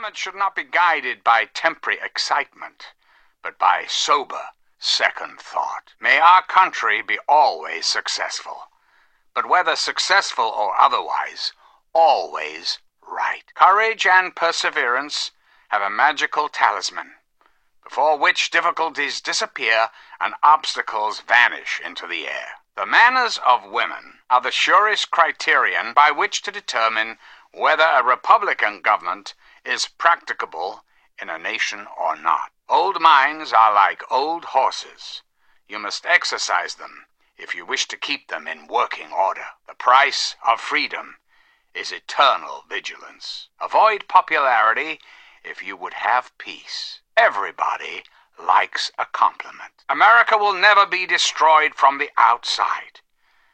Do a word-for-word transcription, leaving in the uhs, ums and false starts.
government should not be guided by temporary excitement, but by sober second thought. May our country be always successful, but whether successful or otherwise, always right. Courage and perseverance have a magical talisman, before which difficulties disappear and obstacles vanish into the air. The manners of women are the surest criterion by which to determine whether a republican government is practicable in a nation or not. Old minds are like old horses. You must exercise them if you wish to keep them in working order. The price of freedom is eternal vigilance. Avoid popularity if you would have peace. Everybody likes a compliment. America will never be destroyed from the outside.